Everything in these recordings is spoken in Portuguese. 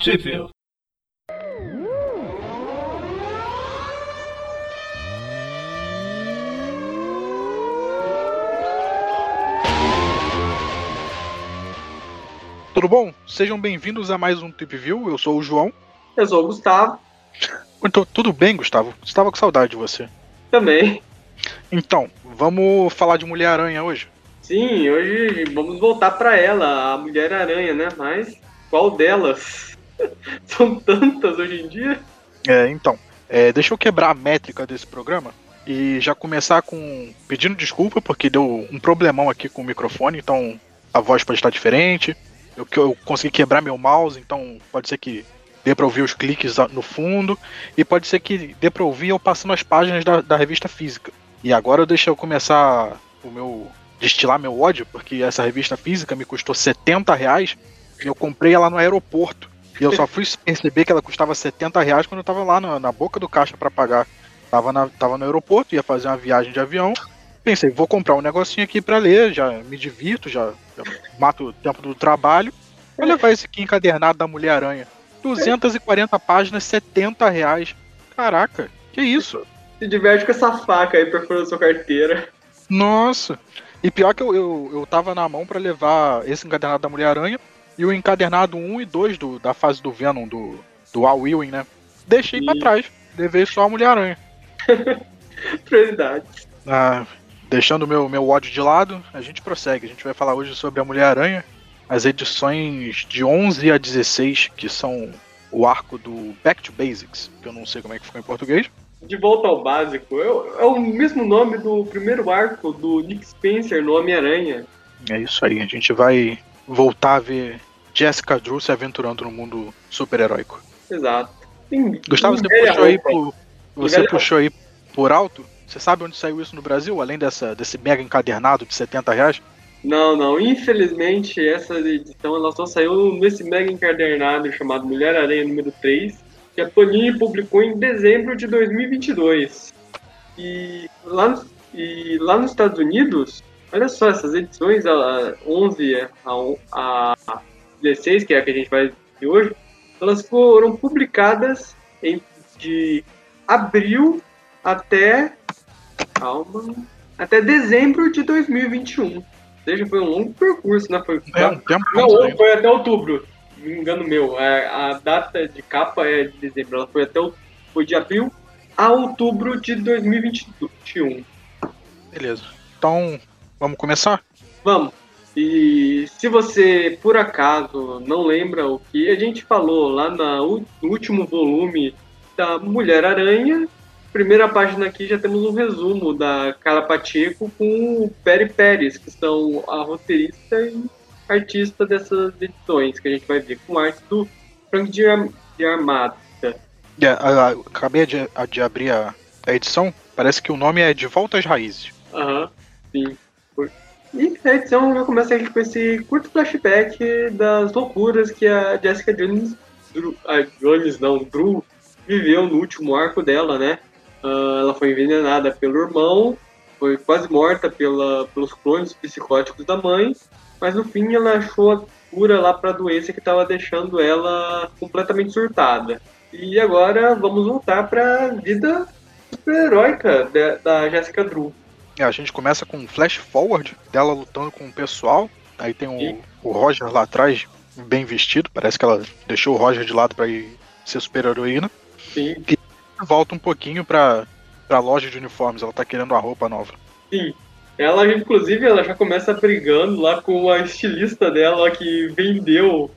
Trip View. Tudo bom? Sejam bem-vindos a mais um Trip View. Eu sou o João. Eu sou o Gustavo. Então, tudo bem, Gustavo? Estava com saudade de você. Também. Então, vamos falar de Mulher-Aranha hoje? Sim, hoje vamos voltar pra ela, a Mulher-Aranha, né? Mas qual delas? São tantas hoje em dia. Deixa eu quebrar a métrica desse programa e já começar com pedindo desculpa, porque deu um problemão aqui com o microfone, então a voz pode estar diferente. Eu consegui quebrar meu mouse, então pode ser que dê pra ouvir os cliques no fundo, e pode ser que dê pra ouvir eu passando as páginas da revista física. E agora deixa eu começar destilar meu ódio, porque essa revista física me custou R$70 e eu comprei ela no aeroporto. E eu só fui perceber que ela custava R$70 quando eu tava lá na boca do caixa pra pagar. Tava no aeroporto, ia fazer uma viagem de avião. Pensei, vou comprar um negocinho aqui pra ler, já me divirto, já mato o tempo do trabalho. Vou levar esse aqui encadernado da Mulher-Aranha. 240 páginas, R$70. Caraca, que isso? Se diverte com essa faca aí perfurando sua carteira. Nossa. E pior que eu tava na mão pra levar esse encadernado da Mulher-Aranha e o encadernado 1 e 2 da fase do Venom, do Al Ewing, né? Deixei pra trás. Levei só a Mulher-Aranha. Prioridades. Deixando o meu ódio de lado, a gente prossegue. A gente vai falar hoje sobre a Mulher-Aranha, as edições de 11 a 16, que são o arco do Back to Basics, que eu não sei como é que ficou em português. De volta ao básico. É o mesmo nome do primeiro arco do Nick Spencer no Homem-Aranha. É isso aí, a gente vai voltar a ver Jessica Drew se aventurando no mundo super-heróico. Exato. Gustavo, você puxou aí por alto? Você sabe onde saiu isso no Brasil, além desse mega encadernado de R$70? Não. Infelizmente, essa edição ela só saiu nesse mega encadernado chamado Mulher-Aranha número 3, que a Panini publicou em dezembro de 2022. E lá nos Estados Unidos, olha só, essas edições, a 11 a 16, que é a que a gente vai ver hoje, elas foram publicadas de abril até dezembro de 2021. Ou seja, foi um longo percurso, né? Foi até outubro, não me engano meu. A data de capa é de dezembro, ela foi de abril a outubro de 2021. Beleza. Então, vamos começar? Vamos. E se você, por acaso, não lembra o que a gente falou lá no último volume da Mulher-Aranha, primeira página aqui já temos um resumo da Carla Pacheco com o Peri Pérez, que são a roteirista e artista dessas edições, que a gente vai ver com arte do Frank de Armada. Acabei de abrir a edição, parece que o nome é De Volta às Raízes. Sim. E a edição já começa aqui com esse curto flashback das loucuras que a Jessica Drew viveu no último arco dela, né? Ela foi envenenada pelo irmão, foi quase morta pelos clones psicóticos da mãe, mas no fim ela achou a cura lá para a doença que estava deixando ela completamente surtada. E agora vamos voltar para a vida super-heróica da Jessica Drew. A gente começa com um flash forward dela lutando com o pessoal. Aí tem o Roger lá atrás, bem vestido. Parece que ela deixou o Roger de lado para ir ser super-heroína. Sim. E volta um pouquinho pra loja de uniformes. Ela tá querendo uma roupa nova. Sim. Ela, inclusive, ela já começa brigando lá com a estilista dela que vendeu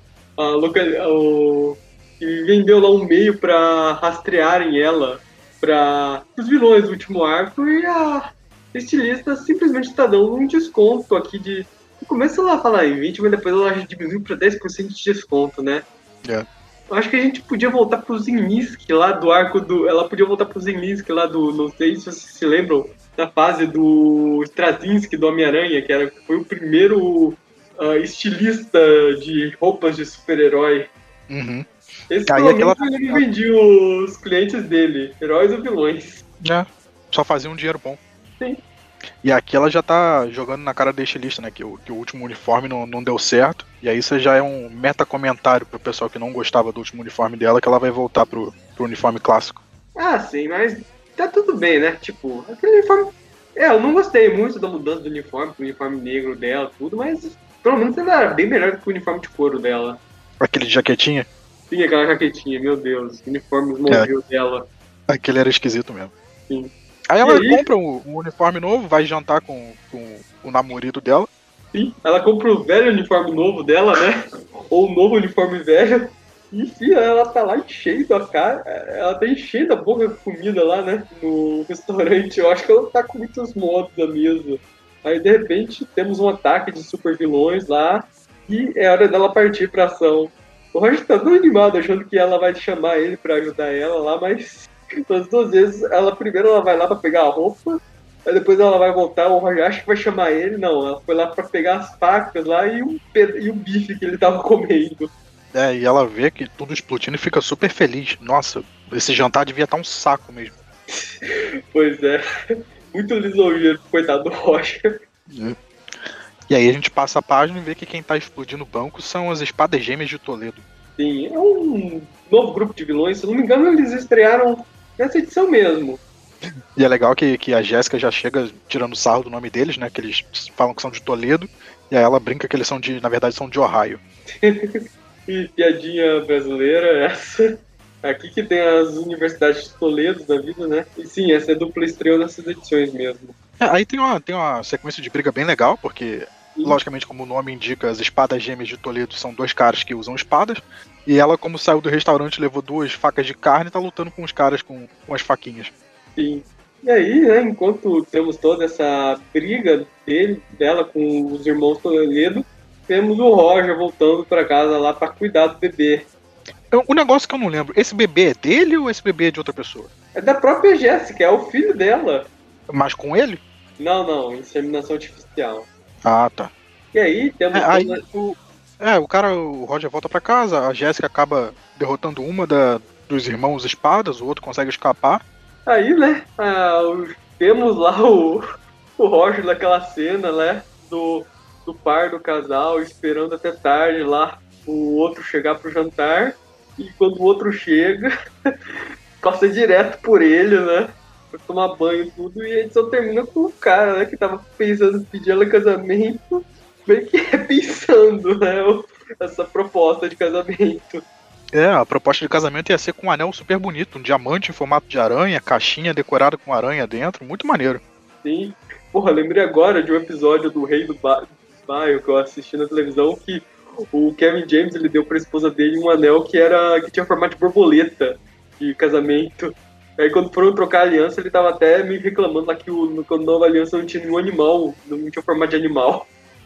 vendeu lá um meio para rastrearem ela para os vilões do último arco, e a estilista simplesmente está dando um desconto aqui começa ela a falar em 20, mas depois ela diminuiu para 10% de desconto, né? Eu acho que a gente podia voltar pro Zinniski lá do arco do... Ela podia voltar pro Zinniski lá do... Não sei se vocês se lembram da fase do Straczynski do Homem-Aranha, que foi o primeiro estilista de roupas de super-herói. Uhum. Esse provavelmente ele vendia os clientes dele, heróis ou vilões. Só fazia um dinheiro bom. Sim. E aqui ela já tá jogando na cara da estilista, né? Que o último uniforme não deu certo. E aí isso já é um meta-comentário pro pessoal que não gostava do último uniforme dela, que ela vai voltar pro uniforme clássico. Ah, sim, mas tá tudo bem, né? Tipo, aquele uniforme. Eu não gostei muito da mudança do uniforme, pro uniforme negro dela, tudo, mas pelo menos ele era bem melhor do que o uniforme de couro dela. Aquele de jaquetinha, Tinha aquela jaquetinha, meu Deus, o uniforme é, Smallville dela. aquele era esquisito mesmo. Sim. Aí E ela aí, compra um uniforme novo, vai jantar com o namorado dela. sim, ela compra o velho uniforme novo dela, né? Ou o novo uniforme velho. E enfim, ela tá lá enchendo a cara. Ela tá enchendo a boca de comida lá, né? No restaurante. Eu acho que ela tá com muitos modos à mesa. Aí de repente temos um ataque de super vilões lá. E é hora dela partir pra ação. O Roger tá tão animado, achando que ela vai chamar ele pra ajudar ela lá, mas das duas vezes, primeiro ela vai lá pra pegar a roupa. Aí depois ela vai voltar, o Roger acha que vai chamar ele. Não, ela foi lá pra pegar as facas lá e o bife que ele tava comendo. E ela vê que tudo explodindo e fica super feliz. Nossa, esse jantar devia estar um saco mesmo. Pois é, muito lisonjeiro, coitado do Roger. E aí a gente passa a página e vê que quem tá explodindo o banco são as espadas gêmeas de Toledo. Sim, é um novo grupo de vilões, se não me engano eles estrearam nessa edição mesmo. E é legal que a Jéssica já chega tirando sarro do nome deles, né? Que eles falam que são de Toledo. E aí ela brinca que eles são na verdade, são de Ohio. E piadinha brasileira essa. Aqui que tem as universidades de Toledo da vida, né? E sim, essa é dupla estreou nessas edições mesmo. Aí tem uma sequência de briga bem legal, porque, Sim. logicamente, como o nome indica, as espadas gêmeas de Toledo são dois caras que usam espadas. E ela, como saiu do restaurante, levou 2 facas de carne e tá lutando com os caras com as faquinhas. Sim. E aí, né, enquanto temos toda essa briga dela com os irmãos Toledo, temos o Roger voltando para casa lá para cuidar do bebê. O negócio que eu não lembro, esse bebê é dele ou esse bebê é de outra pessoa? É da própria Jéssica, é o filho dela. Mas com ele? Não, inseminação artificial. Ah, tá. E aí temos Aí toda... o Roger volta pra casa, a Jéssica acaba derrotando uma dos irmãos espadas, o outro consegue escapar. Aí, né, temos lá o Roger naquela cena, né, do par do casal, esperando até tarde lá o outro chegar pro jantar. E quando o outro chega, passa direto por ele, né, pra tomar banho e tudo. E a edição termina com o cara, né, que tava pensando em pedir ela em casamento, meio que repensando, né, essa proposta de casamento. A proposta de casamento ia ser com um anel super bonito, um diamante em formato de aranha, caixinha decorada com aranha dentro, muito maneiro. Sim. Porra, lembrei agora de um episódio do Rei do Bairro que eu assisti na televisão que o Kevin James ele deu pra esposa dele um anel que tinha formato de borboleta de casamento. Aí quando foram trocar a aliança, ele tava até meio reclamando lá que a nova aliança não tinha nenhum animal, não tinha formato de animal.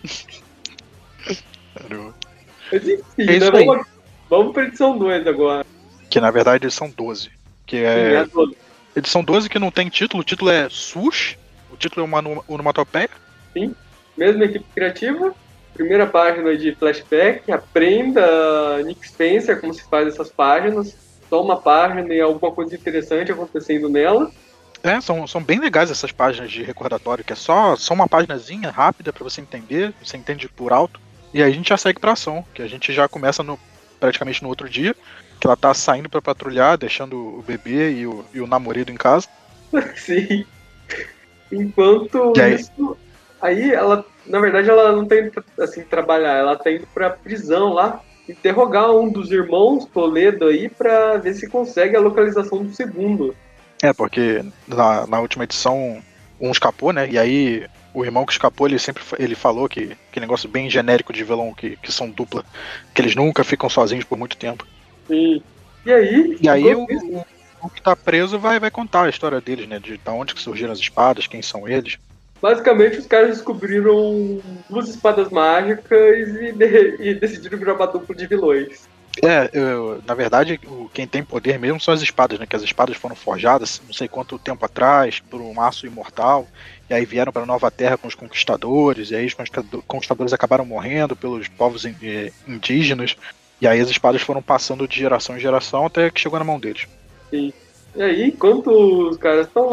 Caramba. Mas enfim, É isso né? aí. Vamos pra edição 2 agora. Que na verdade eles são 12. Que Sim, é. Edição 12 que não tem título, o título é SUS, o título é uma onomatopeia. Sim, mesma equipe criativa. Primeira página de flashback, aprenda Nick Spencer como se faz essas páginas. Só uma página e alguma coisa interessante acontecendo nela. São bem legais essas páginas de recordatório, que é só uma paginazinha rápida pra você entender, você entende por alto. E aí a gente já segue pra ação, que a gente já começa praticamente no outro dia, que ela tá saindo pra patrulhar, deixando o bebê e o namorado em casa. Sim. Enquanto aí? isso, aí ela, na verdade, ela não tá indo assim, trabalhar, ela tá indo pra prisão lá, interrogar um dos irmãos Toledo aí pra ver se consegue a localização do segundo. Porque na última edição um escapou, né? E aí o irmão que escapou, ele falou que negócio bem genérico de vilão, que são dupla, que eles nunca ficam sozinhos por muito tempo. Sim. E aí o que tá preso vai contar a história deles, né? De onde que surgiram as espadas, quem são eles. basicamente os caras descobriram 2 espadas mágicas e decidiram virar uma dupla de vilões. Na verdade, quem tem poder mesmo são as espadas, né? Que as espadas foram forjadas não sei quanto tempo atrás por um aço imortal, e aí vieram para Nova Terra com os conquistadores, e aí os conquistadores acabaram morrendo pelos povos indígenas, e aí as espadas foram passando de geração em geração até que chegou na mão deles. Sim. E aí, enquanto os caras estão lá,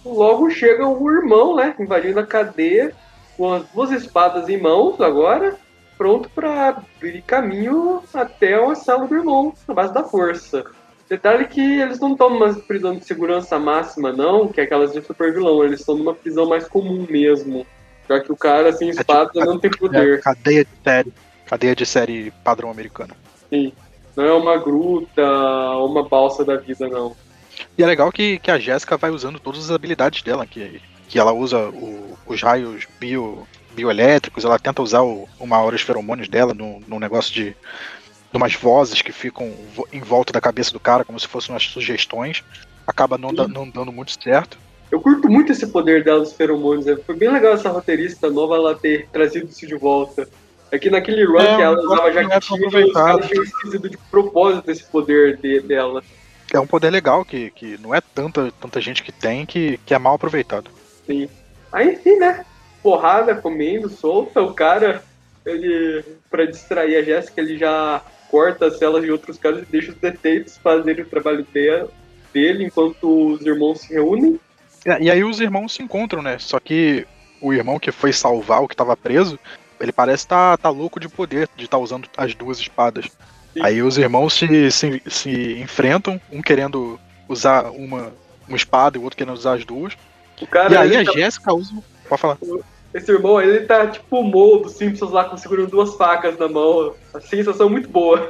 logo chega o irmão, né? Invadindo a cadeia, com as duas espadas em mãos agora, pronto para abrir caminho até uma cela do irmão, na base da força. Detalhe que eles não estão numa prisão de segurança máxima, não, que é aquelas de super vilão, eles estão numa prisão mais comum mesmo. Já que o cara sem espada não tem poder. Cadeia de série padrão americano. Sim. Não é uma gruta ou uma balsa da vida, não. E é legal que a Jéssica vai usando todas as habilidades dela, que ela usa os raios bioelétricos, ela tenta usar uma hora os feromônios dela no negócio de umas vozes que ficam em volta da cabeça do cara, como se fossem umas sugestões. Acaba não dando muito certo. Eu curto muito esse poder dela dos feromônios. Foi bem legal essa roteirista nova ela ter trazido isso de volta. Aqui naquele run que ela usava jaquetinha, os caras tinham esquecido de propósito esse poder dela. É um poder legal que não é tanta gente que tem que é mal aproveitado. Sim. Aí, enfim, né? Porrada, comendo, solta. O cara, ele, pra distrair a Jéssica, ele já corta as celas de outros caras e deixa os detentos fazerem o trabalho dele enquanto os irmãos se reúnem. E aí os irmãos se encontram, né? Só que o irmão que foi salvar o que estava preso, ele parece tá louco de poder, de estar usando as duas espadas. Sim. Aí os irmãos se enfrentam, um querendo usar uma espada e o outro querendo usar as duas. E aí a Jéssica usa... Pode falar. Esse irmão, ele tá tipo o Mo dos Simpsons lá, segurando duas facas na mão. A sensação muito boa.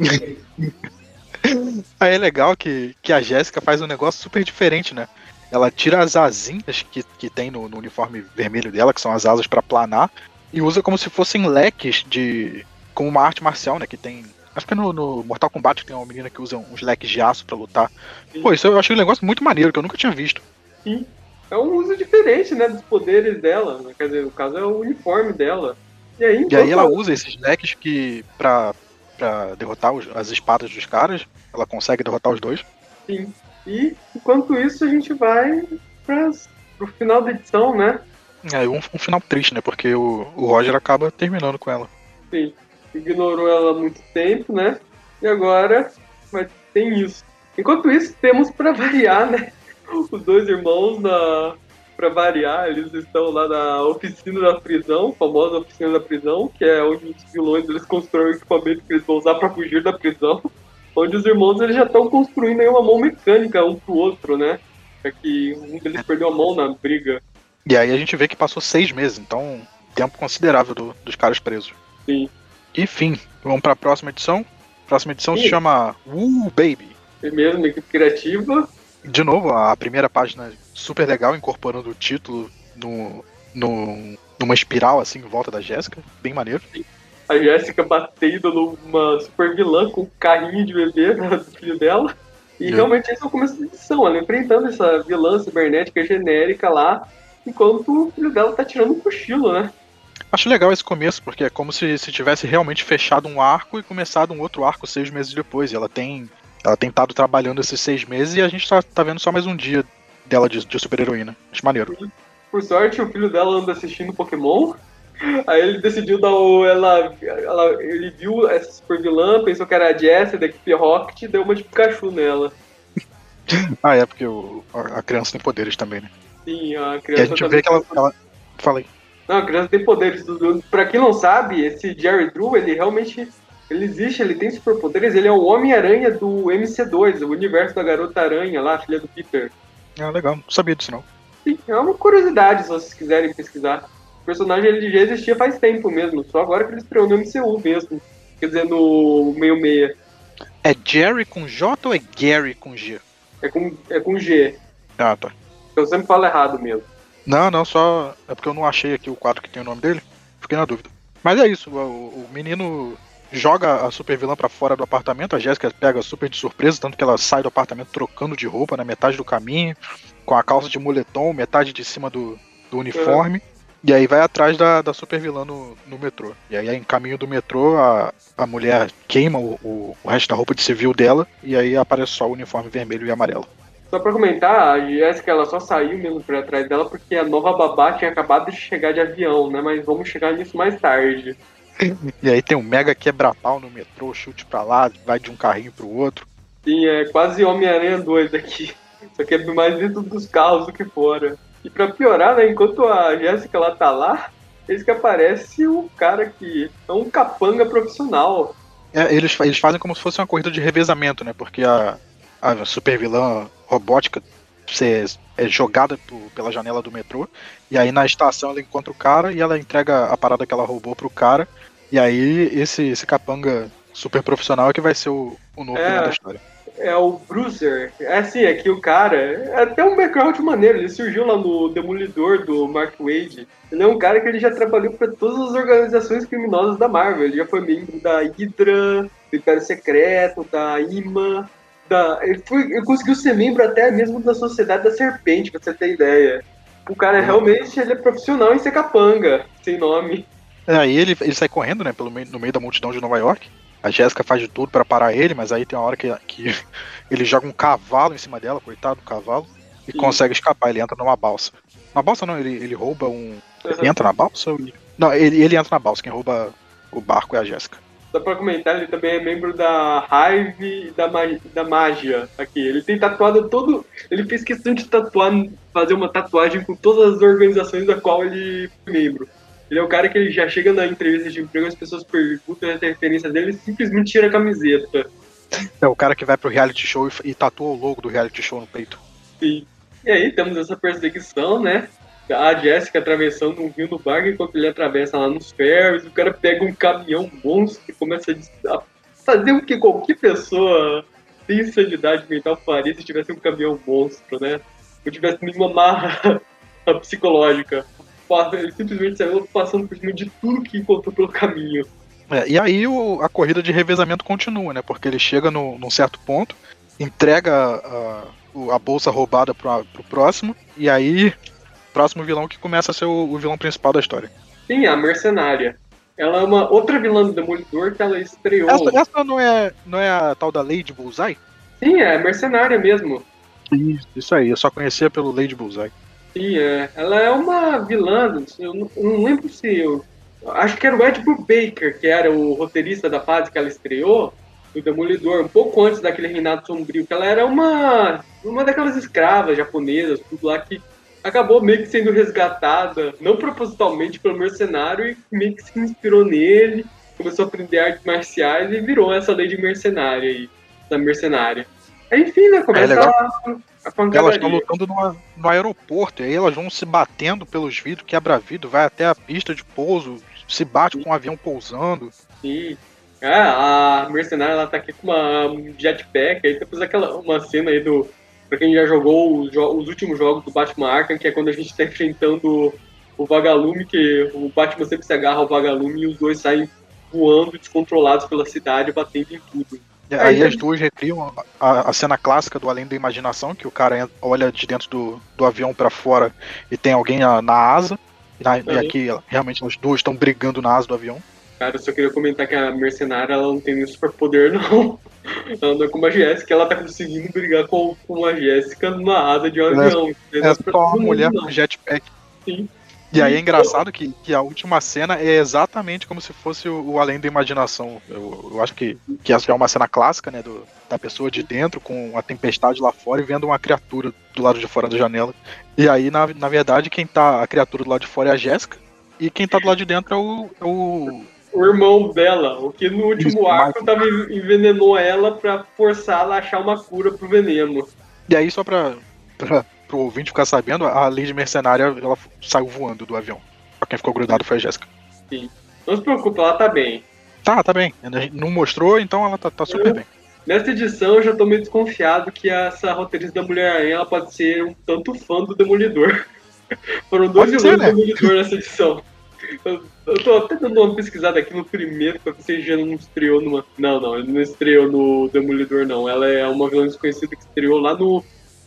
Aí é legal que a Jéssica faz um negócio super diferente, né? Ela tira as asinhas que tem no uniforme vermelho dela, que são as asas pra planar, e usa como se fossem leques como uma arte marcial, né? Que tem... Acho que no Mortal Kombat tem uma menina que usa uns leques de aço pra lutar. Sim. Pô, isso eu achei um negócio muito maneiro, que eu nunca tinha visto. Sim. É um uso diferente, né, dos poderes dela. Quer dizer, no caso é o uniforme dela. E aí ela usa esses leques pra derrotar as espadas dos caras. Ela consegue derrotar os dois. Sim. E, enquanto isso, a gente vai pro final da edição, né? É, um final triste, né? Porque o Roger acaba terminando com ela. Sim. Ignorou ela há muito tempo, né? E agora tem isso. Enquanto isso, temos pra variar, né? Os dois irmãos, pra variar, eles estão lá na oficina da prisão, famosa oficina da prisão, que é onde os vilões eles constroem o equipamento que eles vão usar pra fugir da prisão. Onde os irmãos eles já estão construindo aí uma mão mecânica um pro outro, né? É que um deles perdeu a mão na briga. E aí a gente vê que passou 6 meses, então tempo considerável dos caras presos. Sim. Enfim, vamos pra próxima edição. A próxima edição se chama Baby. Primeiro, uma equipe criativa. De novo, a primeira página super legal, incorporando o título numa espiral assim em volta da Jéssica, bem maneiro. A Jéssica batendo numa super vilã com um carrinho de bebê do filho dela. E realmente esse é o começo da edição, ela enfrentando essa vilã cibernética genérica lá, enquanto o filho dela tá tirando um cochilo, né? Acho legal esse começo, porque é como se tivesse realmente fechado um arco e começado um outro arco 6 meses depois. E ela tem estado trabalhando esses 6 meses e a gente tá vendo só mais um dia dela de super-heroína. Acho maneiro. Por sorte, o filho dela anda assistindo Pokémon. Aí ele decidiu dar ele viu essa super vilã, pensou que era a Jessie da equipe Rocket e deu uma de Pikachu nela. É porque a criança tem poderes também, né? Sim, a criança. E a gente vê que ela... Falei. Não, a criança tem poderes. Pra quem não sabe, esse Jerry Drew, ele realmente... Ele existe, ele tem superpoderes, ele é o Homem-Aranha do MC2, o universo da Garota Aranha lá, filha do Peter. Legal, não sabia disso não. Sim, é uma curiosidade se vocês quiserem pesquisar. O personagem ele já existia faz tempo mesmo, só agora que ele estreou no MCU mesmo. Quer dizer, no meio-meia. É Jerry com J ou é Gary com G? É com G. Ah, tá. Eu sempre falo errado mesmo. Não, só... É porque eu não achei aqui o quadro que tem o nome dele. Fiquei na dúvida. Mas é isso, o menino joga a super vilã pra fora do apartamento, a Jéssica pega super de surpresa, tanto que ela sai do apartamento trocando de roupa na metade do caminho, com a calça de moletom, metade de cima do uniforme, e aí vai atrás da super vilã no metrô. E aí em caminho do metrô, a mulher queima o resto da roupa de civil dela, e aí aparece só o uniforme vermelho e amarelo. Só pra comentar, a Jéssica ela só saiu mesmo pra trás dela porque a nova babá tinha acabado de chegar de avião, né? Mas vamos chegar nisso mais tarde. E aí tem um mega quebra-pau no metrô, chute pra lá, vai de um carrinho pro outro. Sim, é quase Homem-Aranha 2 aqui. Só que é mais dentro dos carros do que fora. E pra piorar, né, enquanto a Jéssica ela tá lá, eis que aparece o cara que é um capanga profissional. Eles fazem como se fosse uma corrida de revezamento, né? Porque a super vilã robótica é jogada pela janela do metrô, e aí na estação ela encontra o cara e ela entrega a parada que ela roubou pro cara, e aí esse capanga super profissional é que vai ser o novo vilão da história. É o Bruiser. É assim, é que o cara é até um background maneiro. Ele surgiu lá no Demolidor do Mark Waid. Ele é um cara que ele já trabalhou para todas as organizações criminosas da Marvel. Ele já foi membro da Hydra, do Império Secreto, da IMA. Ele conseguiu ser membro até mesmo da Sociedade da Serpente, pra você ter ideia. O cara realmente ele é profissional em ser capanga, sem nome. Aí ele sai correndo, né, no meio da multidão de Nova York. A Jéssica faz de tudo pra parar ele, mas aí tem uma hora que ele joga um cavalo em cima dela, coitado do cavalo, e consegue escapar. Ele entra numa balsa. Na balsa não, ele rouba um. Ele entra na balsa? Não, ele entra na balsa. Quem rouba o barco é a Jéssica. Só pra comentar, ele também é membro da Hive e da Magia. Aqui, ele tem tatuado todo. Ele fez questão de fazer uma tatuagem com todas as organizações da qual ele foi membro. Ele é o cara que ele já chega na entrevista de emprego, as pessoas perguntam as referências dele e simplesmente tira a camiseta. É o cara que vai pro reality show e tatua o logo do reality show no peito. Sim. E aí temos essa perseguição, né? A Jéssica atravessando um rio no barco enquanto ele atravessa lá nos ferros. O cara pega um caminhão monstro e começa a fazer o que qualquer pessoa sem sanidade mental faria se tivesse um caminhão monstro, né? Ou tivesse nenhuma marra psicológica. Ele simplesmente saiu passando por cima de tudo que encontrou pelo caminho. E aí a corrida de revezamento continua, né? Porque ele chega num certo ponto, entrega a bolsa roubada pro próximo, e aí o próximo vilão que começa a ser o vilão principal da história. Sim, a Mercenária. Ela é uma outra vilã do Demolidor que ela estreou. Essa não é a tal da Lady Bullseye? Sim, é Mercenária mesmo. Isso aí, eu só conhecia pelo Lady Bullseye. Sim, ela é uma vilã, eu não lembro se acho que era o Ed Brubaker, que era o roteirista da fase que ela estreou, do Demolidor, um pouco antes daquele Reinado Sombrio, que ela era uma daquelas escravas japonesas, tudo lá, que acabou meio que sendo resgatada, não propositalmente pelo mercenário, e meio que se inspirou nele, começou a aprender artes marciais e virou essa lei de mercenária aí, da mercenária. Enfim, né, começa a pancadaria. Elas estão lutando no aeroporto, e aí elas vão se batendo pelos vidros, quebra vidro, vai até a pista de pouso, se bate com um avião pousando. Sim. A mercenária ela tá aqui com uma jetpack, aí depois uma cena aí pra quem já jogou os últimos jogos do Batman Arkham, que é quando a gente tá enfrentando o Vagalume, que o Batman sempre se agarra ao Vagalume e os dois saem voando descontrolados pela cidade, batendo em tudo. Aí as duas recriam a cena clássica do Além da Imaginação, que o cara olha de dentro do avião pra fora e tem alguém na asa, e aqui realmente as duas estão brigando na asa do avião. Cara, eu só queria comentar que a mercenária ela não tem nenhum superpoder, não. Ela não é como a Jéssica, ela tá conseguindo brigar com a Jéssica numa asa de um avião. É só uma mulher com jetpack. Sim. E aí é engraçado que a última cena é exatamente como se fosse o Além da Imaginação. Eu acho que essa é uma cena clássica, né? Da pessoa de dentro com a tempestade lá fora e vendo uma criatura do lado de fora da janela. E aí, na verdade, a criatura do lado de fora é a Jéssica. E quem tá do lado de dentro é o irmão dela, o que no último arco envenenou ela pra forçar ela a achar uma cura pro veneno. E aí, só pro ouvinte ficar sabendo, a Lady Mercenária ela saiu voando do avião. Só quem ficou grudado foi a Jéssica. Sim. Não se preocupe, ela tá bem. Tá bem. Não mostrou, então ela tá super bem. Nessa edição eu já tô meio desconfiado que essa roteirista da Mulher-Aranha ela pode ser um tanto fã do Demolidor. Foram dois vilões do Demolidor nessa edição. Eu tô até dando uma pesquisada aqui no primeiro, pra ver se ele já não estreou numa... Não, ele não estreou no Demolidor, não. Ela é uma vilã desconhecida que estreou lá no...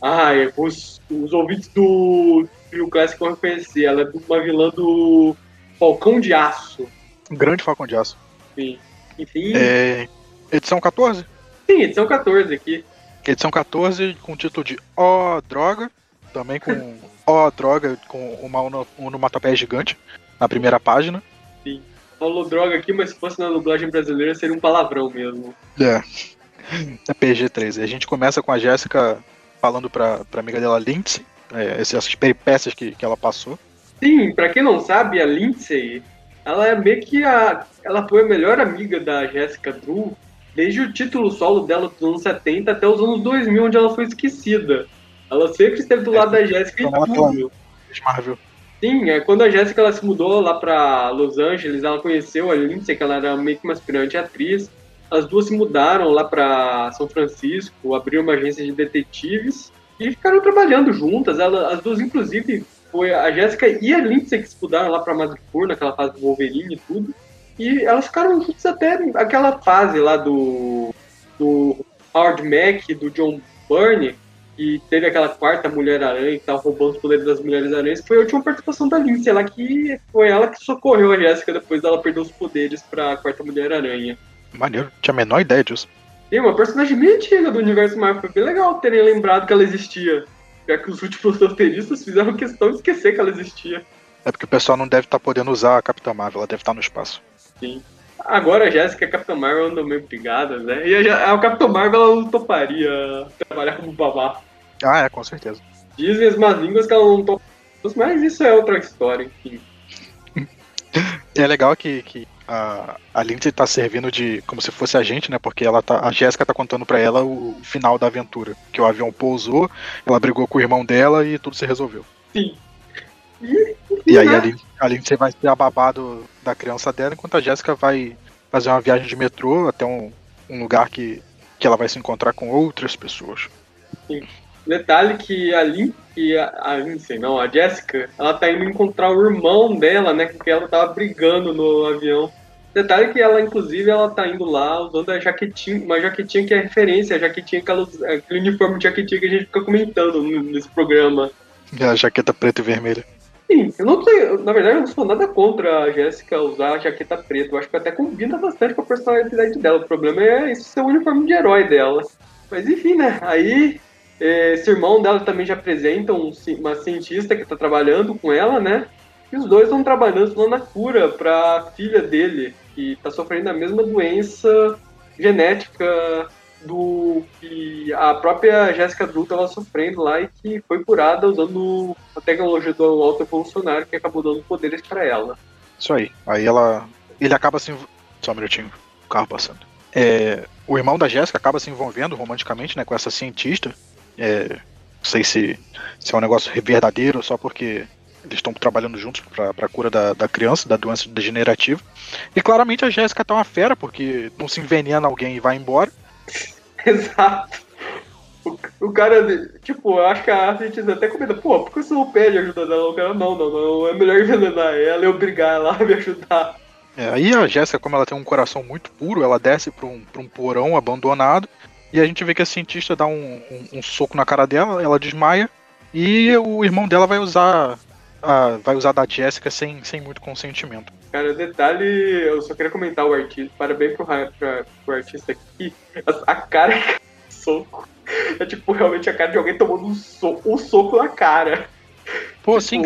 os ouvintes do Trio Classic vão reconhecer. Ela é uma vilã do Falcão de Aço. Um grande Falcão de Aço. Sim. Enfim... Edição 14? Sim, edição 14 aqui. Edição 14 com o título de Ó Droga. Também com Ó Droga, com uma onomatopeia gigante na primeira página. Sim. Falou droga aqui, mas se fosse na dublagem brasileira seria um palavrão mesmo. É PG-13. A gente começa com a Jéssica falando pra amiga dela, Lindsay, essas peripécias que ela passou. Sim, pra quem não sabe, a Lindsay, ela é meio que ela foi a melhor amiga da Jessica Drew desde o título solo dela dos anos 70 até os anos 2000, onde ela foi esquecida. Ela sempre esteve do lado da Jessica em tudo. Marvel. Sim, quando a Jessica ela se mudou lá pra Los Angeles, ela conheceu a Lindsay, que ela era meio que uma aspirante atriz. As duas se mudaram lá pra São Francisco, abriram uma agência de detetives e ficaram trabalhando juntas. As duas, inclusive, foi a Jessica e a Lindsay que se mudaram lá pra Madripoor, naquela fase do Wolverine e tudo. E elas ficaram juntas até aquela fase lá do Howard Mack, do John Byrne, que teve aquela quarta Mulher-Aranha que tava roubando os poderes das Mulheres-Aranhas, foi a última participação da Lindsay, que foi ela que socorreu a Jessica depois dela perder os poderes pra quarta Mulher-Aranha. Maneiro, tinha a menor ideia disso. Tem uma personagem bem antiga do universo Marvel, foi bem legal terem lembrado que ela existia, já que os últimos roteiristas fizeram questão de esquecer que ela existia. É porque o pessoal não deve estar podendo usar a Capitã Marvel, ela deve estar no espaço. Sim. Agora a Jéssica e a Capitã Marvel andam meio brigadas, né? E a Capitã Marvel ela não toparia trabalhar como babá. Ah, com certeza. Dizem as más línguas que ela não topa, mas isso é outra história, enfim. É legal que a Lindsay tá servindo de como se fosse a gente, né? Porque a Jéssica tá contando pra ela o final da aventura. Que o avião pousou, ela brigou com o irmão dela e tudo se resolveu. Sim. E aí a Lindsay vai ser a babá da criança dela, enquanto a Jéssica vai fazer uma viagem de metrô até um lugar que ela vai se encontrar com outras pessoas. Sim. Detalhe que a Lindsay, não, a Jessica, ela tá indo encontrar o irmão dela, né, com quem ela tava brigando no avião. Detalhe que ela, inclusive, ela tá indo lá usando a jaquetinha, uma jaquetinha que é referência, a jaquetinha aquele uniforme de jaquetinha que a gente fica comentando nesse programa. A jaqueta preta e vermelha. Sim, eu não tenho, na verdade eu não sou nada contra a Jéssica usar a jaqueta preta, eu acho que até combina bastante com a personalidade dela, o problema é isso ser o uniforme de herói dela. Mas enfim, né, aí esse irmão dela também já apresenta uma cientista que está trabalhando com ela, né, e os dois estão trabalhando lá na cura para a filha dele, que está sofrendo a mesma doença genética do que a própria Jessica Drew estava sofrendo lá e que foi curada usando a tecnologia do alto evolucionário que acabou dando poderes para ela. Isso aí. Aí ele acaba se... Só um minutinho, o carro passando. O irmão da Jéssica acaba se envolvendo romanticamente, né, com essa cientista. Não sei se é um negócio verdadeiro, só porque eles estão trabalhando juntos para a cura da criança, da doença degenerativa. E claramente a Jéssica tá uma fera, porque não se envenena alguém e vai embora. Exato. O cara, tipo, eu acho que a cientista até comenta, pô, por que você não pede ajuda dela? O cara, não, é melhor envenenar ela e obrigar ela a me ajudar. Aí a Jéssica, como ela tem um coração muito puro, ela desce para um porão abandonado, e a gente vê que a cientista dá um soco na cara dela, ela desmaia, e o irmão dela vai usar da Jéssica sem muito consentimento. Cara, detalhe, eu só queria comentar o artista, parabéns pro artista aqui, a cara do soco é tipo realmente a cara de alguém tomando um soco na cara. Pô, tipo... sim,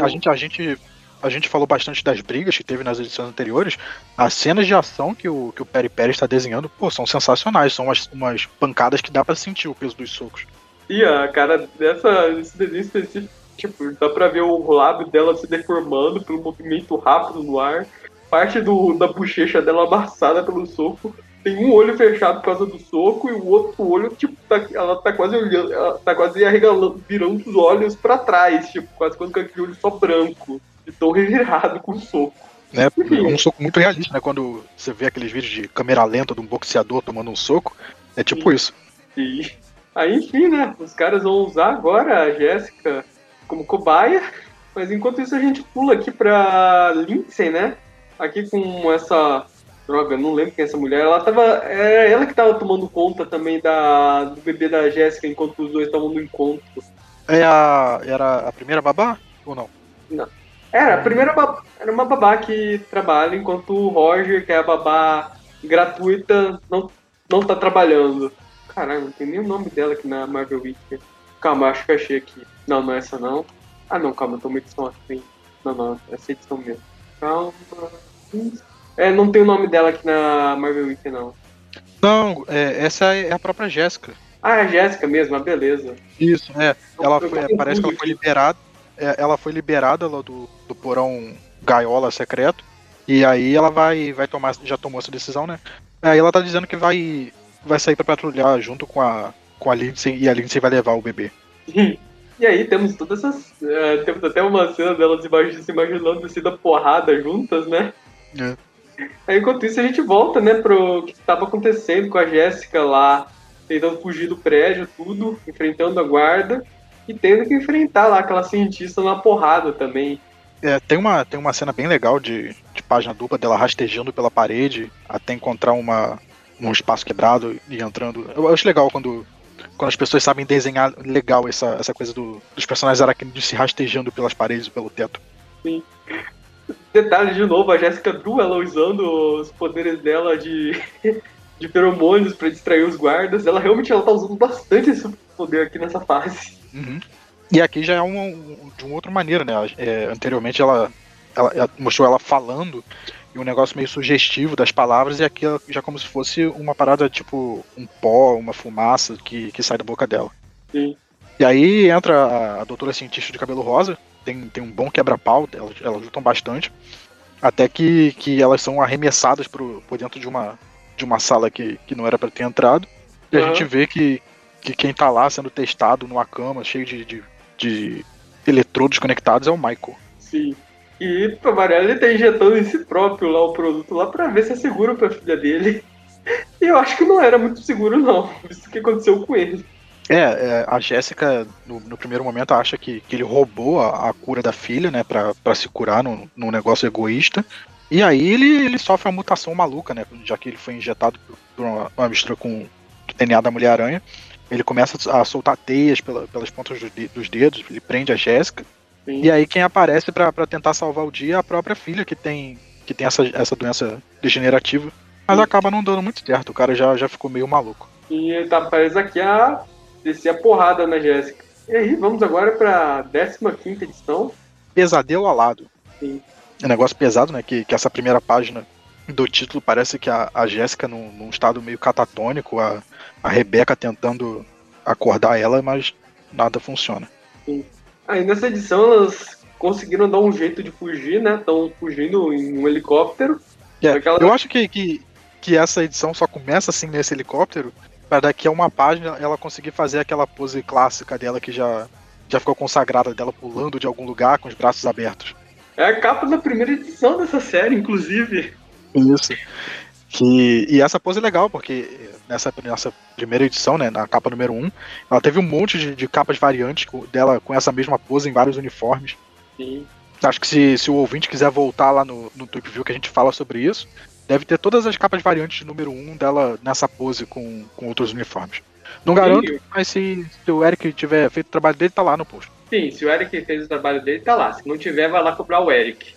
a gente falou bastante das brigas que teve nas edições anteriores. As cenas de ação que o Perry Perry está desenhando, pô, são sensacionais, são umas pancadas que dá pra sentir o peso dos socos. E a cara desse desenho específico, tipo, dá pra ver o lábio dela se deformando pelo movimento rápido no ar, parte da bochecha dela amassada pelo soco, tem um olho fechado por causa do soco e o outro olho, tipo, ela tá quase olhando, ela tá quase arregalando, virando os olhos pra trás, tipo, quase com aquele olho só branco, de tão revirado com o soco. É um soco muito realista, né? Quando você vê aqueles vídeos de câmera lenta de um boxeador tomando um soco, é tipo isso. Sim. Aí, enfim, né? Os caras vão usar agora a Jéssica como cobaia, mas enquanto isso a gente pula aqui pra Lindsay, né? Aqui com essa droga, não lembro quem é essa mulher. Era ela que tava tomando conta também do bebê da Jéssica enquanto os dois estavam no encontro. Era a primeira babá ou não? Não. Era uma babá que trabalha enquanto o Roger, que é a babá gratuita, não tá trabalhando. Caralho, não tem nem o nome dela aqui na Marvel Wiki. Calma, acho que achei aqui. Não é essa não. Ah não, calma, eu tô uma edição assim. Não, essa edição mesmo. Calma. Não tem o nome dela aqui na Marvel Wiki não. Não, essa é a própria Jéssica. Ah, é a Jéssica mesmo, a beleza. Isso, ela Eu foi, tô parece que confuso ela foi aqui. liberada. Ela foi liberada lá do porão gaiola secreto. E aí ela vai tomar, já tomou essa decisão, né? Aí ela tá dizendo que vai sair pra patrulhar junto com a Lindsay, e a Lindsay vai levar o bebê. E aí temos todas essas. Temos até uma cena delas se imaginando assim da porrada juntas, né? É. Aí enquanto isso a gente volta, né, pro que estava acontecendo com a Jéssica lá, tentando fugir do prédio, tudo, enfrentando a guarda e tendo que enfrentar lá aquela cientista na porrada também. Tem uma cena bem legal de página dupla dela rastejando pela parede até encontrar um espaço quebrado e entrando. Eu acho legal quando as pessoas sabem desenhar legal essa coisa dos personagens aracnídeos se rastejando pelas paredes e pelo teto. Sim. Detalhe de novo, a Jéssica Drew, ela usando os poderes dela de feromônios para distrair os guardas. Ela tá usando bastante esse poder aqui nessa fase. Uhum. E aqui já é de uma outra maneira, né? Anteriormente ela mostrou ela falando e um negócio meio sugestivo das palavras, e aqui já como se fosse uma parada tipo um pó, uma fumaça que sai da boca dela. Sim. E aí entra a doutora cientista de cabelo rosa, tem um bom quebra-pau, elas lutam bastante, até que elas são arremessadas por dentro de uma sala que não era para ter entrado, e a gente Uhum. vê que quem tá lá sendo testado numa cama cheio de eletrodos conectados é o Michael. Sim. E pra variar, ele tá injetando em si próprio lá o produto lá pra ver se é seguro pra filha dele. E eu acho que não era muito seguro, não, visto o que aconteceu com ele. A Jéssica, no primeiro momento, acha que ele roubou a cura da filha, né, pra se curar num negócio egoísta. E aí ele sofre uma mutação maluca, né, já que ele foi injetado por uma mistura com o DNA da Mulher-Aranha. Ele começa a soltar teias pelas pontas dos dedos, ele prende a Jéssica. E Sim. aí quem aparece pra tentar salvar o dia é a própria filha, que tem essa doença degenerativa. Mas Sim. acaba não dando muito certo, o cara já ficou meio maluco. E ele tá preso aqui a descer a porrada na Jéssica. E aí, vamos agora pra 15ª edição. Pesadelo alado. Sim. É um negócio pesado, né? Que essa primeira página do título parece que a Jéssica num estado meio catatônico, a Rebeca tentando acordar ela, mas nada funciona. Sim. Aí nessa edição elas conseguiram dar um jeito de fugir, né? Estão fugindo em um helicóptero. Aquela... Eu acho que essa edição só começa assim nesse helicóptero, para daqui a uma página ela conseguir fazer aquela pose clássica dela que já ficou consagrada, dela pulando de algum lugar com os braços abertos. É a capa da primeira edição dessa série, inclusive. Isso. E essa pose é legal, porque nessa primeira edição, né, na capa número 1, ela teve um monte de capas variantes dela com essa mesma pose em vários uniformes. Sim. Acho que se o ouvinte quiser voltar lá no Tweep View que a gente fala sobre isso, deve ter todas as capas variantes de número 1 dela nessa pose com outros uniformes. Não garanto, Sim. mas se o Eric tiver feito o trabalho dele, tá lá no post. Sim, se o Eric fez o trabalho dele, tá lá. Se não tiver, vai lá cobrar o Eric.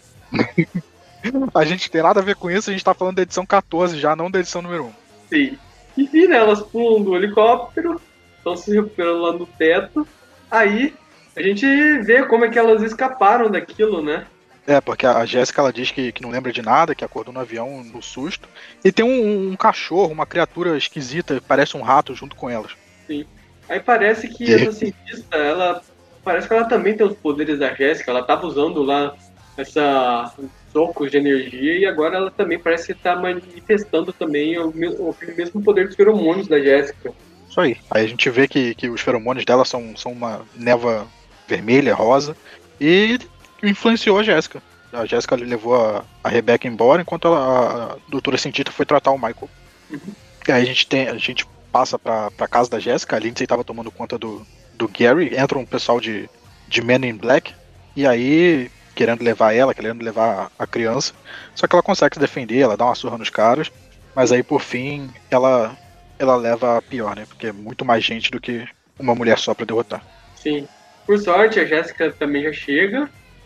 A gente tem nada a ver com isso, a gente tá falando da edição 14 já, não da edição número 1. Sim. Enfim, né, elas pulam do helicóptero, estão se recuperando lá no teto. Aí a gente vê como é que elas escaparam daquilo, né? Porque a Jéssica ela diz que não lembra de nada, que acordou no avião no susto. E tem um cachorro, uma criatura esquisita, parece um rato junto com elas. Sim. Aí parece que essa cientista, ela parece que ela também tem os poderes da Jéssica. Ela tava usando lá essa socos de energia e agora ela também parece que tá manifestando também o mesmo poder dos feromônios da Jéssica. Isso aí. Aí a gente vê que os feromônios dela são uma névoa vermelha, rosa, e influenciou a Jéssica. A Jéssica levou a Rebecca embora, enquanto a doutora cientista foi tratar o Michael. Uhum. E aí a gente passa pra casa da Jéssica, a Lindsay estava tomando conta do Gary, entra um pessoal de Men in Black, e aí querendo levar a criança, só que ela consegue se defender, ela dá uma surra nos caras, mas aí por fim ela leva a pior, né? Porque é muito mais gente do que uma mulher só pra derrotar. Sim. Por sorte, a Jéssica também já chega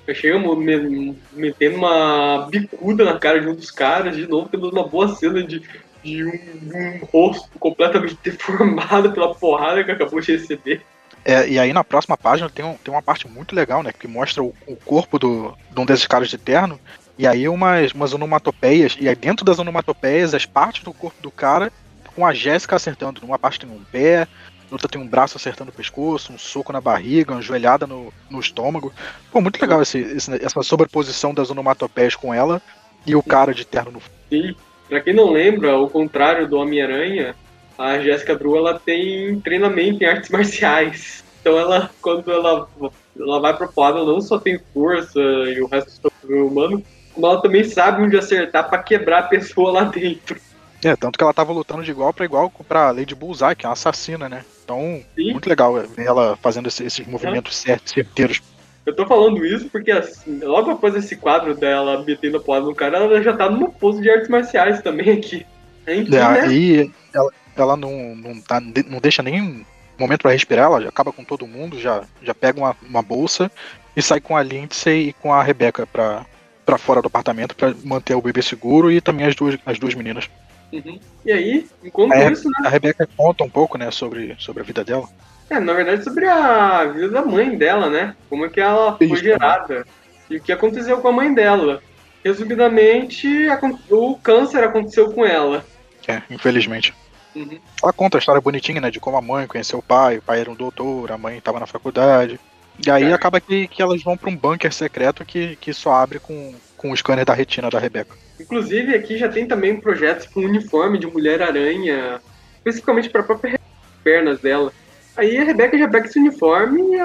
metendo uma bicuda na cara de um dos caras. De novo, temos uma boa cena de um rosto completamente deformado pela porrada que acabou de receber. E aí na próxima página tem uma parte muito legal, né? Que mostra o corpo de um desses caras de terno, e aí umas onomatopeias, e aí dentro das onomatopeias as partes do corpo do cara com a Jéssica acertando. Numa parte tem um pé, outra tem um braço acertando o pescoço, um soco na barriga, uma joelhada no estômago. Pô, muito legal essa sobreposição das onomatopeias com ela e o cara de terno no. Sim, pra quem não lembra, ao contrário do Homem-Aranha, a Jessica Drew, ela tem treinamento em artes marciais. Então quando ela vai pra porrada, ela não só tem força e o resto do humano, como ela também sabe onde acertar pra quebrar a pessoa lá dentro. Tanto que ela tava lutando de igual pra Lady Bullseye, que é uma assassina, né? Então, Sim. muito legal ver ela fazendo esses movimentos certeiros. Eu tô falando isso porque, assim, logo após esse quadro dela metendo a porrada no cara, ela já tá numa pose de artes marciais também aqui. Enfim, né? E ela não deixa nem momento pra respirar, ela já acaba com todo mundo, já pega uma bolsa e sai com a Lindsay e com a Rebecca pra fora do apartamento pra manter o bebê seguro e também as duas meninas. Uhum. E aí, enquanto isso, né? A Rebecca conta um pouco, né, sobre a vida dela. Na verdade, sobre a vida da mãe dela, né? Como é que ela foi gerada e o que aconteceu com a mãe dela. Resumidamente, o câncer aconteceu com ela. Infelizmente. Uhum. Ela conta a história bonitinha, né, de como a mãe conheceu o pai era um doutor, a mãe estava na faculdade. E aí acaba que elas vão para um bunker secreto que só abre com o scanner da retina da Rebecca. Inclusive, aqui já tem também projetos com uniforme de Mulher-Aranha, especificamente para as próprias pernas dela. Aí a Rebecca já pega esse uniforme e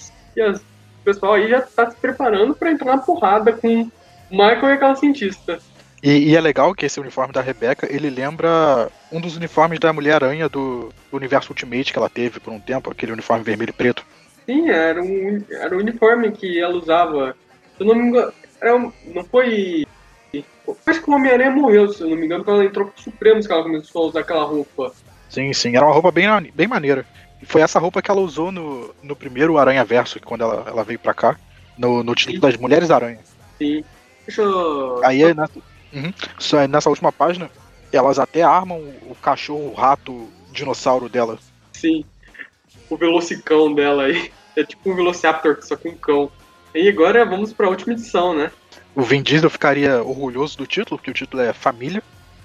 o pessoal aí já tá se preparando para entrar na porrada com o Michael e aquela cientista. E é legal que esse uniforme da Rebecca, ele lembra um dos uniformes da Mulher-Aranha do universo Ultimate que ela teve por um tempo, aquele uniforme vermelho e preto. Sim, era um uniforme que ela usava. Se eu não me engano, não foi. Acho que o Homem-Aranha morreu, se eu não me engano, quando ela entrou pro Supremos que ela começou a usar aquela roupa. Sim, era uma roupa bem maneira. E foi essa roupa que ela usou no primeiro Aranha Verso, quando ela veio pra cá, no título das Mulheres Aranha. Sim. Deixa eu. Aí nessa última página, elas até armam o cachorro, o rato, dinossauro dela. Sim. O velocicão dela aí. É tipo um Velociraptor, só com um cão. E agora vamos pra última edição, né? O Vin Diesel ficaria orgulhoso do título, porque o título é Família.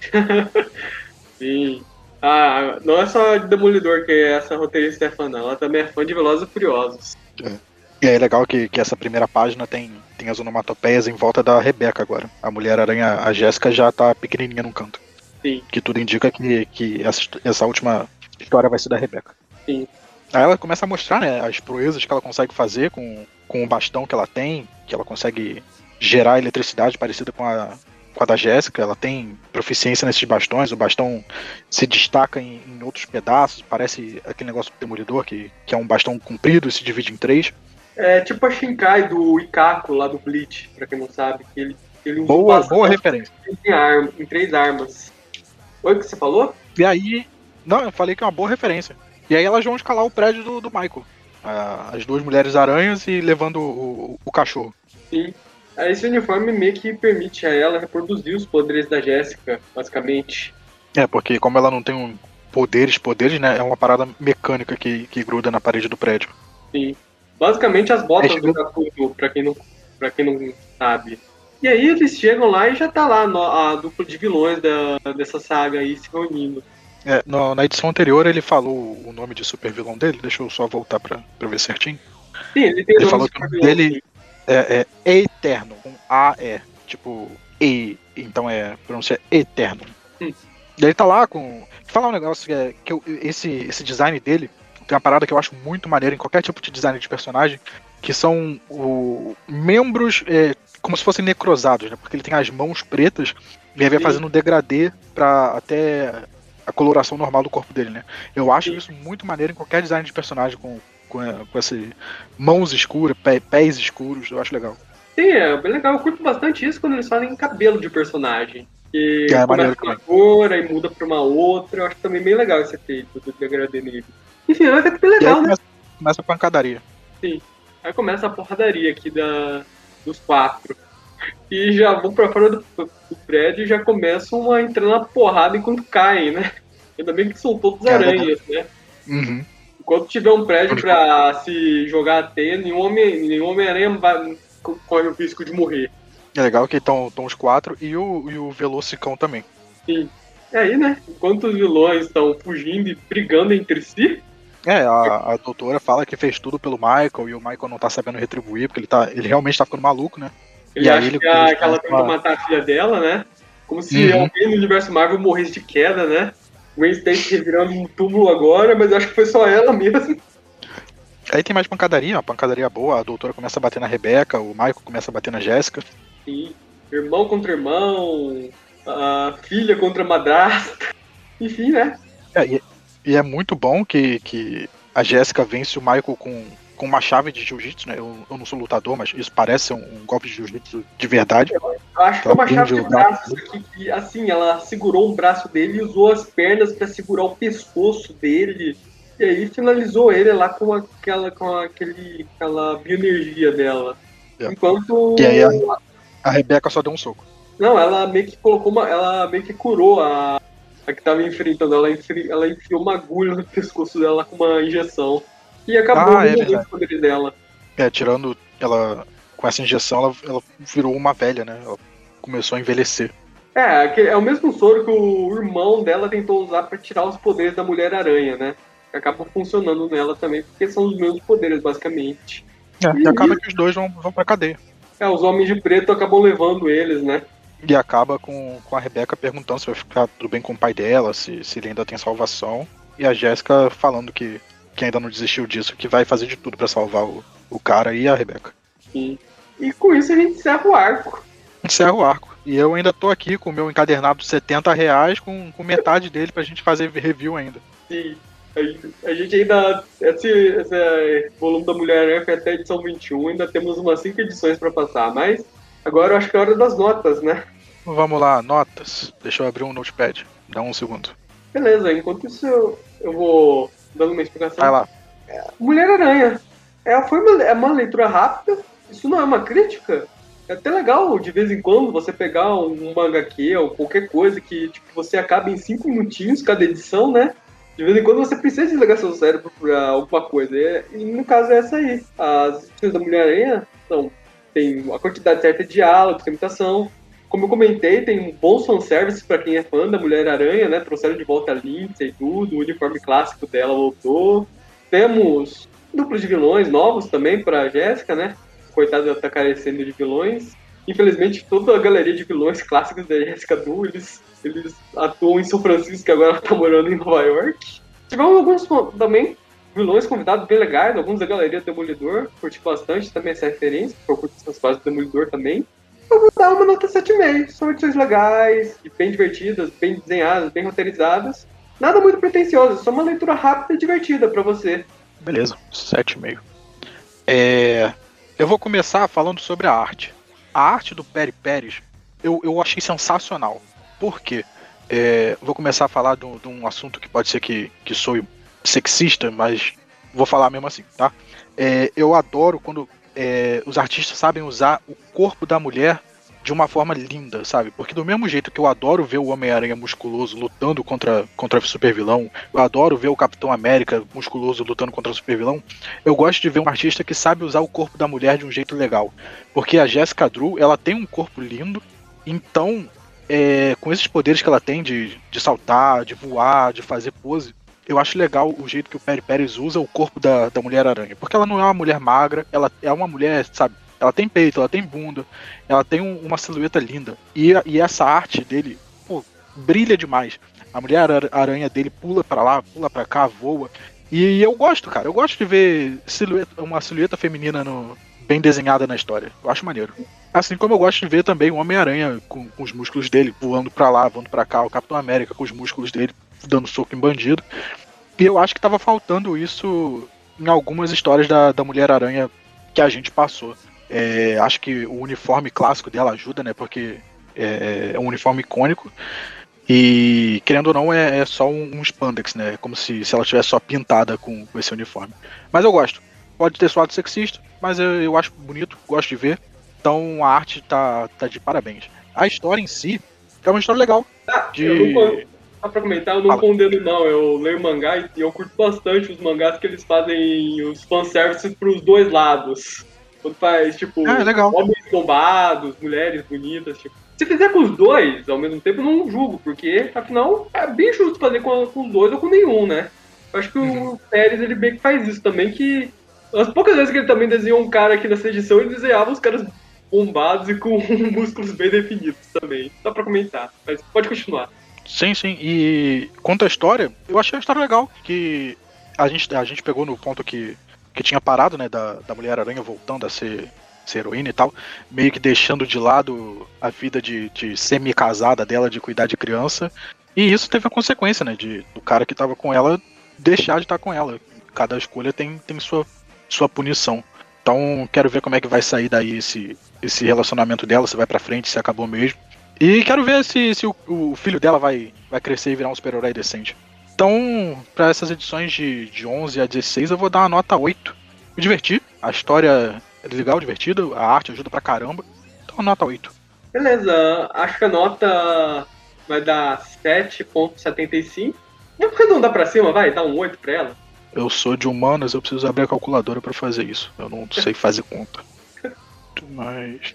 Sim. Ah, não é só de Demolidor que essa roteirista é fã, não. Ela também é fã de Velozes e Furiosos. E é legal que essa primeira página tem as onomatopeias em volta da Rebecca agora. A Mulher-Aranha, a Jéssica, já tá pequenininha num canto. Sim. Que tudo indica que essa última história vai ser da Rebecca. Sim. Aí ela começa a mostrar, né, as proezas que ela consegue fazer com o bastão que ela tem, que ela consegue gerar eletricidade parecida com a da Jéssica. Ela tem proficiência nesses bastões, o bastão se destaca em outros pedaços, parece aquele negócio do Demolidor, que é um bastão comprido e se divide em 3. É tipo a Shinkai do Ikako, lá do Bleach, pra quem não sabe. Ele usa Boa referência. Em 3 armas. Oi, o que você falou? E aí... Não, eu falei que é uma boa referência. E aí elas vão escalar o prédio do Michael. As duas mulheres aranhas e levando o cachorro. Sim. Esse uniforme meio que permite a ela reproduzir os poderes da Jéssica, basicamente. Porque como ela não tem poderes, né? É uma parada mecânica que gruda na parede do prédio. Sim. Basicamente as botas do Gakuto, pra quem não sabe. E aí eles chegam lá e já tá lá a dupla de vilões dessa saga aí se reunindo. Na edição anterior ele falou o nome de super vilão dele, deixa eu só voltar pra ver certinho. Sim, ele tem ele falou que o nome dele é Eterno, com A-E, tipo E, então pronuncia Eterno. E ele tá lá com... Falar um negócio que esse design dele tem uma parada que eu acho muito maneira em qualquer tipo de design de personagem, que são membros como se fossem necrosados, né? Porque ele tem as mãos pretas e aí vai fazendo um degradê pra até a coloração normal do corpo dele, né? Eu acho isso muito maneiro em qualquer design de personagem com essas mãos escuras, pés escuros, eu acho legal. Sim, é bem legal. Eu curto bastante isso quando eles fazem cabelo de personagem. Que começa com uma cor, aí muda pra uma outra. Eu acho também bem legal esse efeito do degradê nele. Enfim, é um efeito bem legal, né? Começa a pancadaria. Sim. Aí começa a porradaria aqui dos 4. E já vão pra fora do prédio e já começam a entrar na porrada enquanto caem, né? Ainda bem que são todos aranhas, né? Uhum. Enquanto tiver um prédio pra se jogar a teia, nenhum Homem-Aranha corre o risco de morrer. É legal que estão os 4 e o Velocicão também. Sim. E aí, né? Enquanto os vilões estão fugindo e brigando entre si, A doutora fala que fez tudo pelo Michael e o Michael não tá sabendo retribuir, porque ele realmente tá ficando maluco, né? Ele E aí acha que eles ela começam tenta matar a filha dela, né? Como se Uhum. alguém no universo Marvel morresse de queda, né? Gwen Stacy revirando um túmulo agora, mas eu acho que foi só ela mesmo. Aí tem mais pancadaria, uma pancadaria boa, a doutora começa a bater na Rebecca, o Michael começa a bater na Jéssica. Sim. Irmão contra irmão, a filha contra a madrasta. Enfim, né? É, e é muito bom que a Jéssica vence o Michael com uma chave de jiu-jitsu, né? Eu não sou lutador, mas isso parece um golpe de jiu-jitsu de verdade. Eu acho que é Ela uma prende chave de o braço braço que, assim, ela segurou um braço dele e usou as pernas para segurar o pescoço dele. E aí finalizou ele lá aquela bioenergia dela. dele. E aí Enquanto. a Rebecca só deu um soco. Não, ela meio que colocou uma. Ela meio que curou a que tava enfrentando. Ela enfiou uma agulha no pescoço dela com uma injeção. E acabou É removendo os verdade. poderes dela. Tirando ela com essa injeção, ela virou uma velha, né? Ela começou a envelhecer. É o mesmo soro que o irmão dela tentou usar pra tirar os poderes da Mulher-Aranha, né? Que acabam funcionando nela também, porque são os mesmos poderes, basicamente. E E acaba que os dois vão pra cadeia. os Homens de Preto acabam levando eles, né? E acaba com a Rebecca perguntando se vai ficar tudo bem com o pai dela, se ele ainda tem salvação. E a Jéssica falando que ainda não desistiu disso, que vai fazer de tudo pra salvar o cara e a Rebecca. E com isso a gente encerra o arco. Encerra o arco. E eu ainda tô aqui com o meu encadernado de R$ 70 com metade dele pra gente fazer review ainda. Sim. A gente ainda. Esse volume da Mulher-Aranha foi até a edição 21, ainda temos umas 5 edições pra passar, mas agora eu acho que é a hora das notas, né? Vamos lá, notas. Deixa eu abrir um notepad. Dá um segundo. Beleza, enquanto isso eu vou dando uma explicação. Vai lá. Mulher-Aranha. É uma leitura rápida, isso não é uma crítica. É até legal, de vez em quando, você pegar uma HQ ou qualquer coisa que tipo, você acaba em 5 minutinhos cada edição, né? De vez em quando você precisa desligar seu cérebro pra alguma coisa. E no caso é essa aí. As edições da Mulher-Aranha tem a quantidade certa de diálogos, tem imitação. Como eu comentei, tem um bom fanservice pra quem é fã da Mulher-Aranha, né? Trouxeram de volta a Lindsay e tudo, o uniforme clássico dela voltou. Temos duplos de vilões novos também pra Jéssica, né? Coitada, ela tá carecendo de vilões. Infelizmente, toda a galeria de vilões clássicos da Jessica Drew, eles atuam em São Francisco, que agora ela tá morando em Nova York. Tivemos alguns também vilões convidados bem legais, alguns da galeria do Demolidor, curti bastante também essa referência, porque eu curti essas fases do Demolidor também. Eu vou dar uma nota 7,5. São edições legais, bem divertidas, bem desenhadas, bem roteirizadas. Nada muito pretensioso, só uma leitura rápida e divertida pra você. Beleza, 7,5. Eu vou começar falando sobre a arte. A arte do Perry Pérez eu achei sensacional. Por quê? Vou começar a falar de um assunto que pode ser que soe sexista, mas vou falar mesmo assim, tá? Eu adoro quando os artistas sabem usar o corpo da mulher de uma forma linda, sabe? Porque do mesmo jeito que eu adoro ver o Homem-Aranha musculoso lutando contra o supervilão, eu adoro ver o Capitão América musculoso lutando contra o supervilão, eu gosto de ver um artista que sabe usar o corpo da mulher de um jeito legal. Porque a Jessica Drew, ela tem um corpo lindo, então, com esses poderes que ela tem de saltar, de voar, de fazer pose, eu acho legal o jeito que o Perry Pérez usa o corpo da Mulher-Aranha. Porque ela não é uma mulher magra, ela é uma mulher, sabe? Ela tem peito, ela tem bunda, ela tem uma silhueta linda. E essa arte dele, pô, brilha demais. A Mulher-Aranha dele pula pra lá, pula pra cá, voa. E eu gosto, cara. Eu gosto de ver uma silhueta feminina bem desenhada na história. Eu acho maneiro. Assim como eu gosto de ver também o Homem-Aranha com os músculos dele, voando pra lá, voando pra cá. O Capitão América com os músculos dele, dando soco em bandido. E eu acho que tava faltando isso em algumas histórias da Mulher-Aranha que a gente passou. Acho que o uniforme clássico dela ajuda, né? Porque é um uniforme icônico. E, querendo ou não, é só um spandex, né? Como se ela tivesse só pintada com esse uniforme. Mas eu gosto. Pode ter soado sexista, mas eu acho bonito, gosto de ver. Então a arte tá de parabéns. A história em si é uma história legal. Só pra comentar, eu não condeno não, eu leio mangá e eu curto bastante os mangás que eles fazem os fanservices pros dois lados. Quando faz, tipo, homens bombados, mulheres bonitas, tipo. Se fizer com os dois ao mesmo tempo, eu não julgo, porque afinal é bem justo fazer com os dois ou com nenhum, né? Eu acho que o Pérez, ele meio que faz isso também, que as poucas vezes que ele também desenhou um cara aqui nessa edição, ele desenhava os caras bombados e com músculos bem definidos também. Só pra comentar, mas pode continuar. Sim, sim. E quanto à história, eu achei a história legal, que a gente pegou no ponto que tinha parado, né, da Mulher-Aranha voltando a ser heroína e tal, meio que deixando de lado a vida de semi-casada dela, de cuidar de criança. E isso teve a consequência, né, do cara que tava com ela deixar de estar com ela. Cada escolha tem sua punição. Então, quero ver como é que vai sair daí esse relacionamento dela, se vai pra frente, se acabou mesmo. E quero ver se o filho dela vai crescer e virar um super-herói decente. Então, para essas edições de 11 a 16, eu vou dar uma nota 8. Me diverti, a história é legal, divertida, a arte ajuda pra caramba. Então, nota 8. Beleza, acho que a nota vai dar 7,75. Vamos arredondar pra cima, vai? Dá um 8 pra ela? Eu sou de humanas, eu preciso abrir a calculadora pra fazer isso. Eu não sei fazer conta. Mais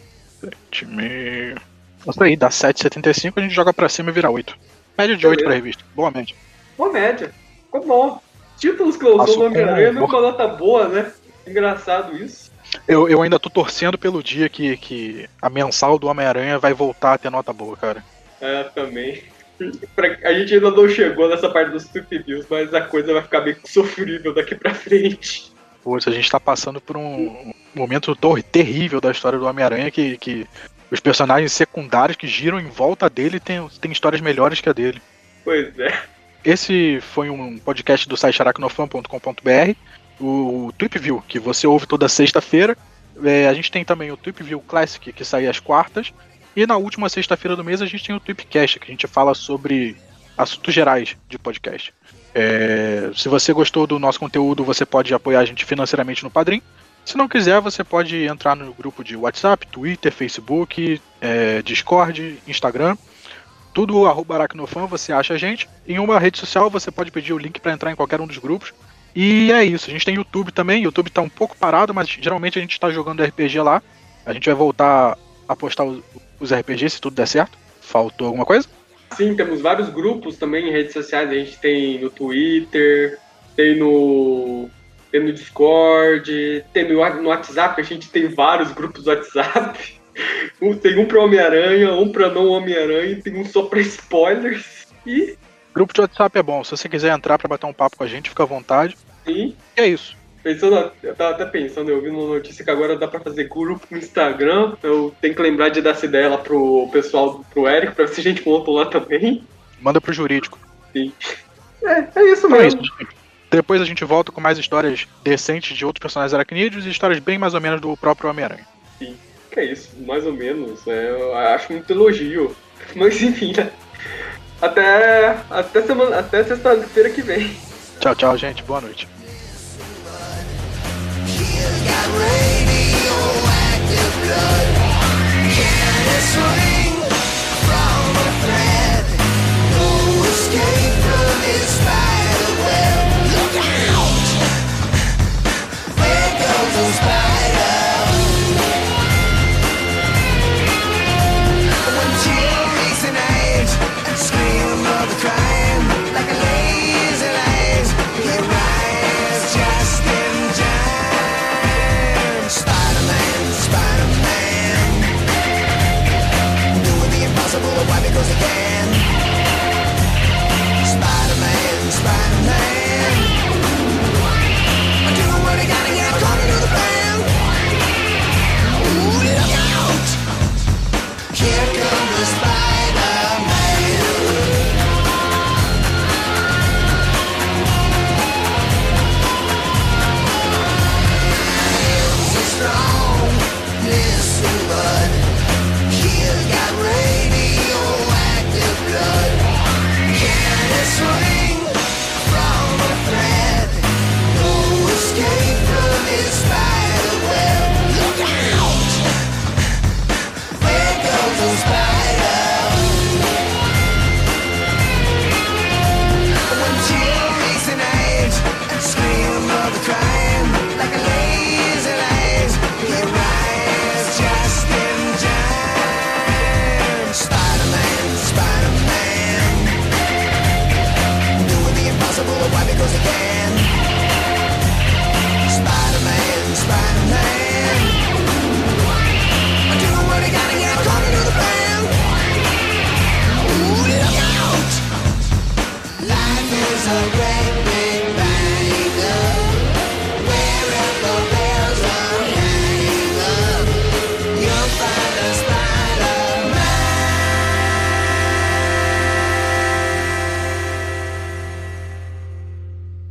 7,5... Isso aí, dá 7,75, a gente joga pra cima e vira 8. Média de 8 pra revista. Boa média. Boa média. Ficou bom. Títulos que eu usou no Homem-Aranha, não uma nota boa, né? Engraçado isso. Eu ainda tô torcendo pelo dia que a mensal do Homem-Aranha vai voltar a ter nota boa, cara. É, também. A gente ainda não chegou nessa parte dos Tweep Views, mas a coisa vai ficar meio sofrível daqui pra frente. Poxa, a gente tá passando por um momento terrível da história do Homem-Aranha que os personagens secundários que giram em volta dele tem histórias melhores que a dele. Pois é. Esse foi um podcast do site aracnofan.com.br, o Tweep View, que você ouve toda sexta-feira. A gente tem também o Tweep View Classic, que sai às quartas. E na última sexta-feira do mês a gente tem o Tweepcast, que a gente fala sobre assuntos gerais de podcast. Se você gostou do nosso conteúdo, você pode apoiar a gente financeiramente no Padrim. Se não quiser, você pode entrar no grupo de WhatsApp, Twitter, Facebook, Discord, Instagram. Tudo @aracnofan, você acha a gente. Em uma rede social você pode pedir o link para entrar em qualquer um dos grupos. E é isso, a gente tem YouTube também. YouTube tá um pouco parado, mas geralmente a gente tá jogando RPG lá. A gente vai voltar a postar os RPGs se tudo der certo. Faltou alguma coisa? Sim, temos vários grupos também em redes sociais. A gente tem no Twitter, tem no Discord, tem no WhatsApp. A gente tem vários grupos do WhatsApp. Tem um pra Homem-Aranha, um pra não Homem-Aranha, tem um só pra spoilers. E grupo de WhatsApp é bom, se você quiser entrar pra bater um papo com a gente, fica à vontade. Sim. E é isso. Eu tava até pensando, eu vi uma notícia que agora dá pra fazer grupo no Instagram. Eu tenho que lembrar de dar essa ideia lá pro pessoal, pro Érico, pra ver se a gente monta lá também. Manda pro jurídico. Sim. É isso mesmo. É isso. Depois a gente volta com mais histórias decentes de outros personagens aracnídeos e histórias bem mais ou menos do próprio Homem-Aranha. Sim. Que é isso, mais ou menos. Eu acho muito elogio. Mas enfim, né? Até sexta-feira que vem. Tchau, tchau, gente. Boa noite. Radioactive blood, can it swing from a flame?